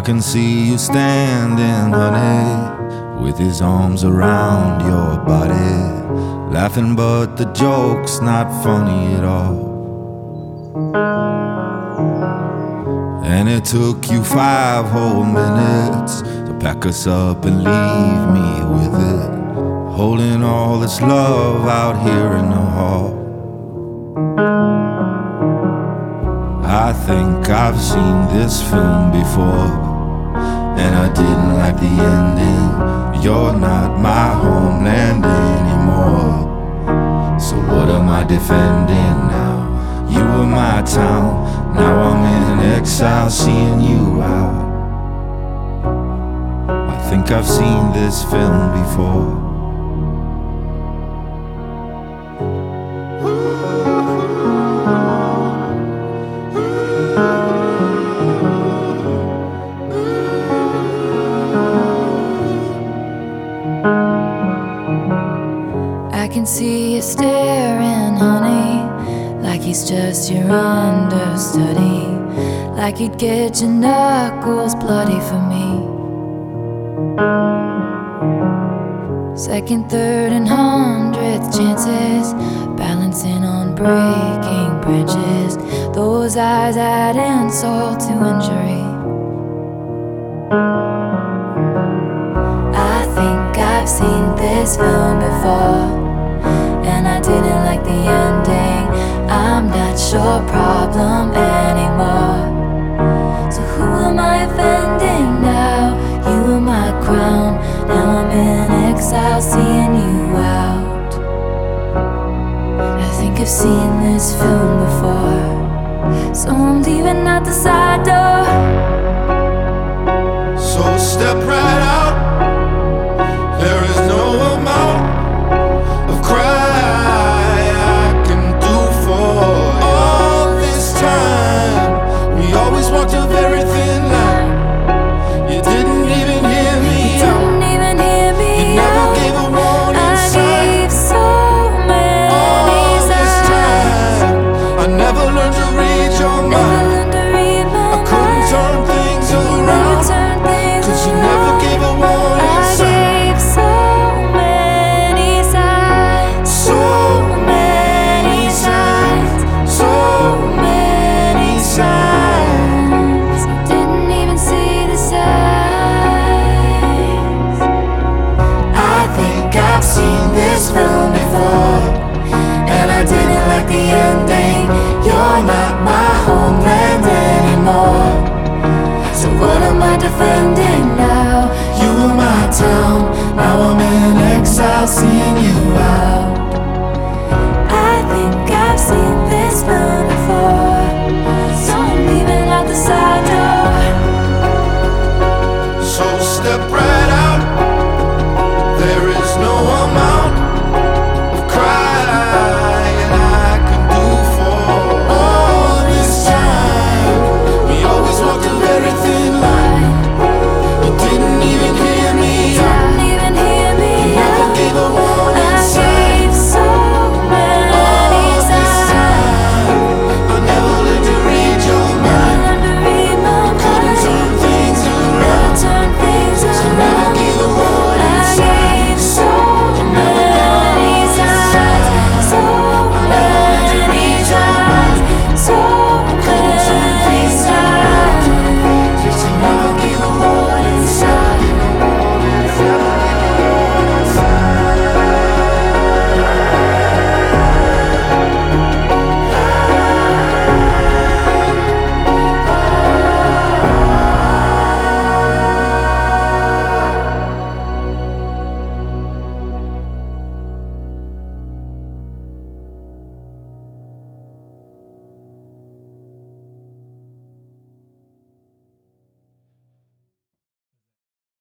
can see you standing, honey, with his arms around your body, laughing but the joke's not funny at all. And it took you 5 whole minutes to pack us up and leave me with it, holding all this love out here in the hall. I think I've seen this film before, and I didn't like the ending. You're not my homeland anymore, so what am I defending now? You were my town, now I'm in exile seeing you out. I think I've seen this film before. I can see you staring, honey, like he's just your understudy, like you'd get your knuckles bloody for me. Second, third, and 100th chances, balancing on breaking branches. Those eyes add insult to injury. I think I've seen this film before, and I didn't like the ending. I'm not your problem anymore, so who am I offending now? You were my crown, now I'm in exile seeing you out. I think I've seen this film before, so I'm leaving out the side door. So step right out. There is no amount of cry I can do for all this time. We always walked a very thin line. You didn't even hear me out. You never gave a warning sign. I gave so many signs. I never learned to read your mind. I couldn't turn things around, 'cause you never gave a warning sign. This film before, and I didn't like the ending. You're not my homeland anymore, so what am I defending now? You were my town, now I'm in exile seeing you out. I think I've seen this film before, so I'm leaving out the side.